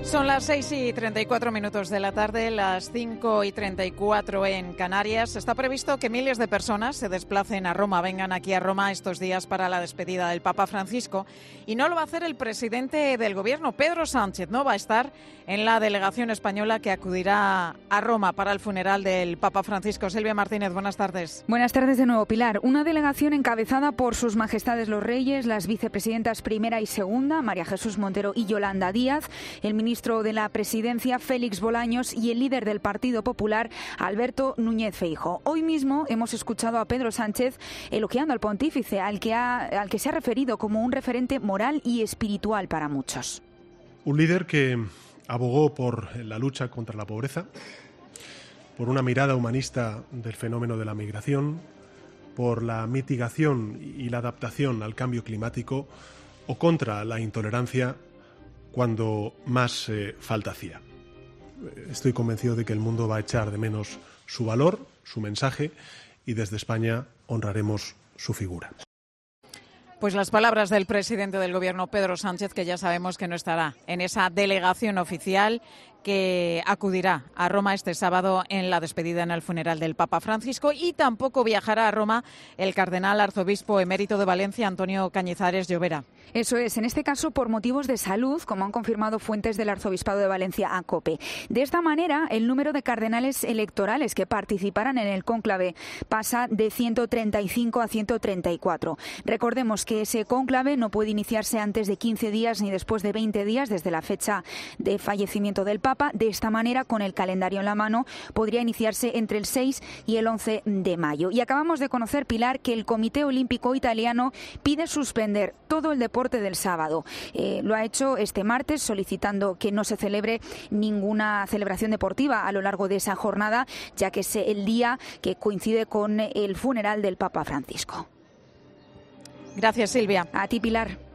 Son las 6:34 de la tarde, las 5:34 en Canarias. Está previsto que miles de personas se desplacen a Roma, vengan aquí a Roma estos días para la despedida del Papa Francisco. Y no lo va a hacer el presidente del Gobierno, Pedro Sánchez. No va a estar en la delegación española que acudirá a Roma para el funeral del Papa Francisco. Silvia Martínez, buenas tardes. Buenas tardes de nuevo, Pilar. Una delegación encabezada por sus majestades los reyes, las vicepresidentas primera y segunda, María Jesús Montero y Yolanda Díaz, el ministro de la Presidencia, Félix Bolaños, y el líder del Partido Popular, Alberto Núñez Feijóo. Hoy mismo hemos escuchado a Pedro Sánchez elogiando al pontífice, al que se ha referido como un referente moral y espiritual para muchos. Un líder que abogó por la lucha contra la pobreza, por una mirada humanista del fenómeno de la migración, por la mitigación y la adaptación al cambio climático o contra la intolerancia cuando más falta hacía. Estoy convencido de que el mundo va a echar de menos su valor, su mensaje, y desde España honraremos su figura. Pues las palabras del presidente del Gobierno, Pedro Sánchez, que ya sabemos que no estará en esa delegación oficial que acudirá a Roma este sábado en la despedida en el funeral del Papa Francisco, y tampoco viajará a Roma el cardenal arzobispo emérito de Valencia, Antonio Cañizares Llovera. Eso es, en este caso por motivos de salud, como han confirmado fuentes del Arzobispado de Valencia a COPE. De esta manera, el número de cardenales electorales que participarán en el cónclave pasa de 135 a 134. Recordemos que ese cónclave no puede iniciarse antes de 15 días ni después de 20 días desde la fecha de fallecimiento del Papa. De esta manera, con el calendario en la mano, podría iniciarse entre el 6 y el 11 de mayo. Y acabamos de conocer, Pilar, que el Comité Olímpico Italiano pide suspender todo el deporte del sábado. Lo ha hecho este martes, solicitando que no se celebre ninguna celebración deportiva a lo largo de esa jornada, ya que es el día que coincide con el funeral del Papa Francisco. Gracias, Silvia. A ti, Pilar.